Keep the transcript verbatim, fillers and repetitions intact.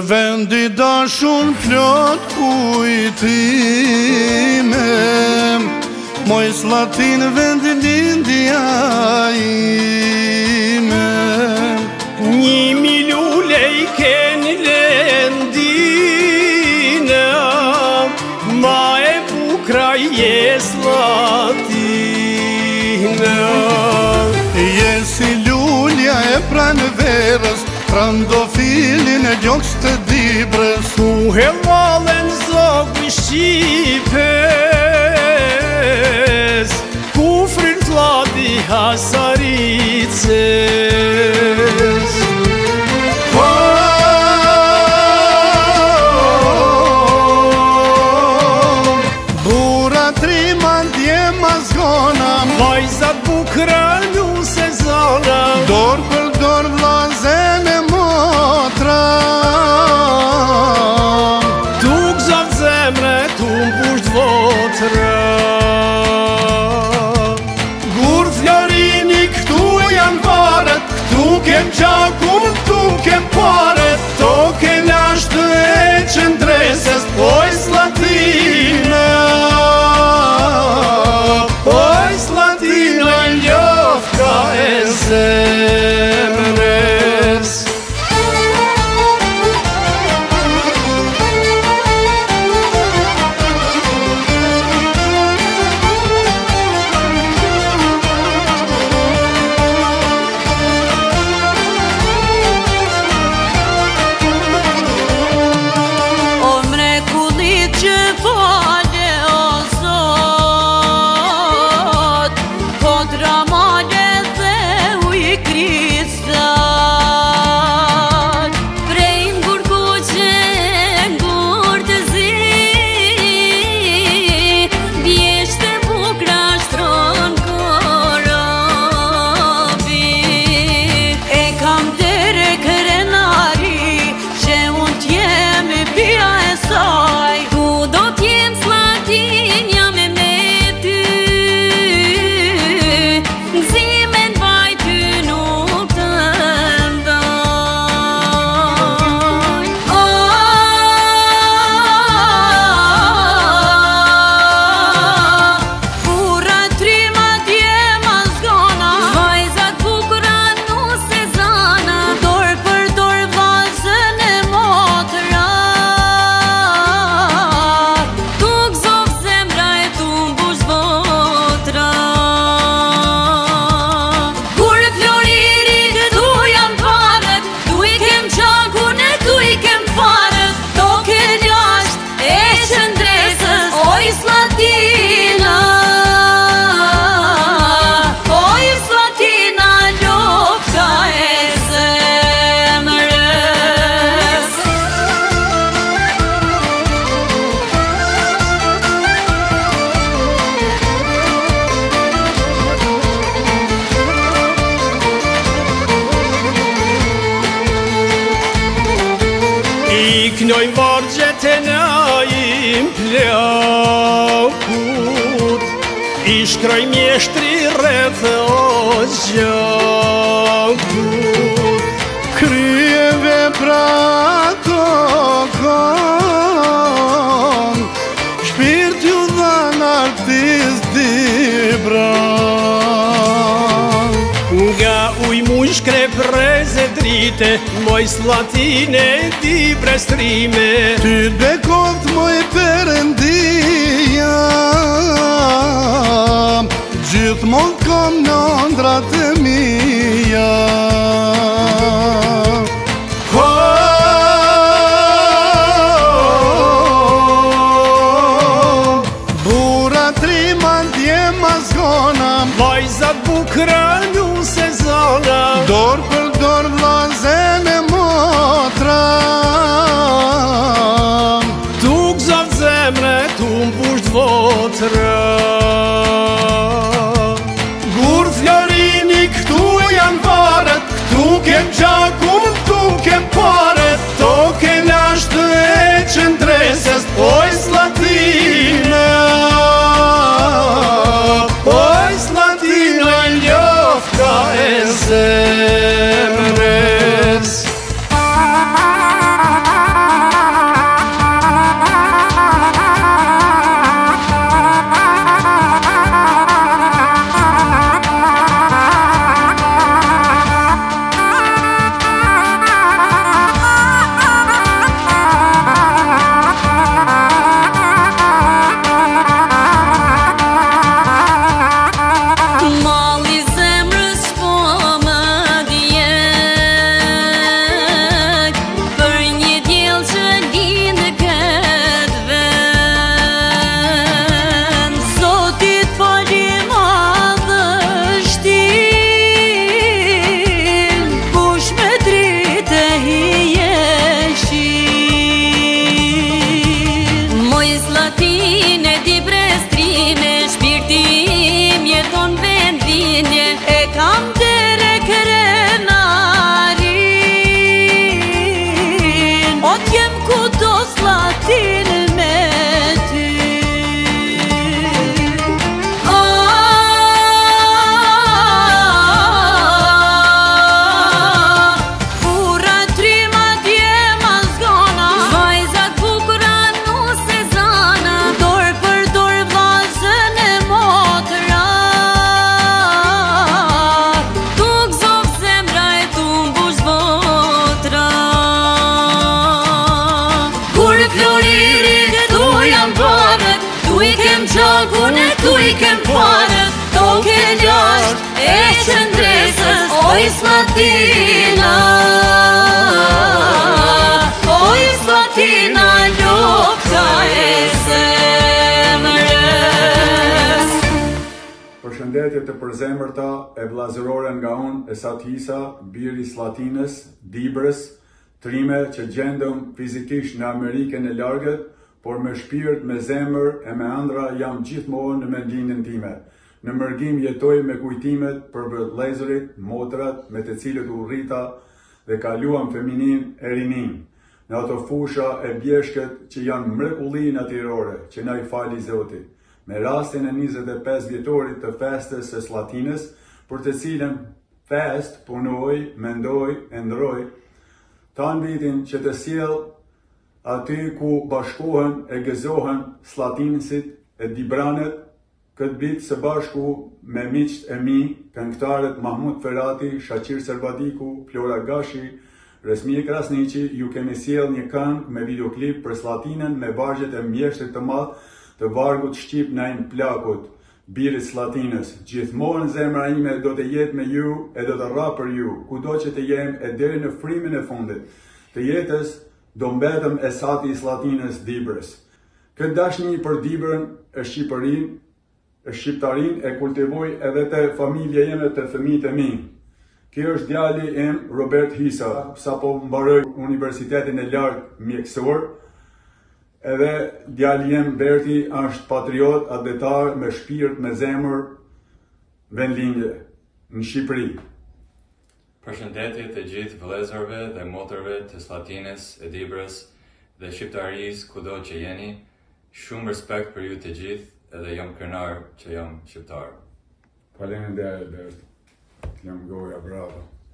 vendi dashun plot kujtime, moj Slatin vend lindja ime. Një milule i ken lendina, ma e bukra je Slatina. Je si lulja e pranverës, trandofilin e gjoks të dibrës. Ku hellalen zogë Shqipes, ku frin flati Hasarices. Bura trima djema zgona, vajzat bukra lu se zona, dor për dor vlazen e motra. tu gzat zemre, tu mbusht votra. Gur Florini, këtu janë varet, këtu kem qakun, këtu kem paret, to ke lashtë e qëndreses, oj Slatina. Oj Slatina, ljofka e zemres. Knojnë vargjet e najim plakut, i shkroj mjeshtri rreth o zgjakut. Kryeve pra tokon, shpirt ju dhan artist dibran. Nga uj mu shkre preze drite, moj Slatine di prestrime. Ty bekot moj Perëndia, gjithmon kam në ndrat e mija. Bura trima djema zgona, vajzat bukra lu se zona, dor për dor vlazen e motra. tu gzat zemre, tu mbusht votra. Gur Florini, këtu janë varet, Slatina, oj Slatina, lufta e zemrës. Përshëndetje të përzemërta e vllazërore nga unë, Esat Hisa, biri Slatinës, Dibrës, trime që gjendëm fizikisht në Amerikën e largët, por me shpirt, me zemër e me ëndra jam gjithmonë në mendjenjen time. Në mërgim jetoj me kujtimet për vëllezërit, motrat me të cilët u rrita dhe kaluam feminin e rinin, në ato fusha e bjeshkët që janë mrekulli natyrore që na i fali Zoti. Me rastin e njëzet e pesë vjetorit të festës së Slatinës, për të cilën fest punoj, mendoj, e ndroj, tanë vitin që të sjell aty ku bashkohen e gëzohen Slatinësit e Dibranet, këtë vit së bashku me miqt e mi, këngëtarët Mahmud Ferati, Shaqir Servadiku, Flora Gashi, Resmije Krasniqi, ju kemi sjell një këngë me videoklip për Slatinën me vargjet e mjeshtrit të madh të vargut shqip Naim Plakut, birit Slatinës. Gjithmonë zemra ime do të jetë me ju e do të rra për ju, kudo që të jem e deri në frimin e fundit të jetës, do mbetëm Esati i Slatinës Dibrës. Këtë dashni për Dibrën e Shqipërinë, e shqiptarin e kultivoj edhe të familje jeme të fëmijët e mi. Kjo është djali im Robert Hisa, sapo mbaroj universitetin e lartë mjekësor, edhe djali im Berti është patriot, atletar me shpirt, me zemër, vendlindje në Shqipëri. Përshëndetje të gjithë vëllezërve dhe motërve të Slatinës, e Dibrës dhe shqiptarisë kudo që jeni. Shumë respekt për ju të gjithë, edhe jam krenar që jam shqiptar. Faleminderit, Berti. Jam goja bravo.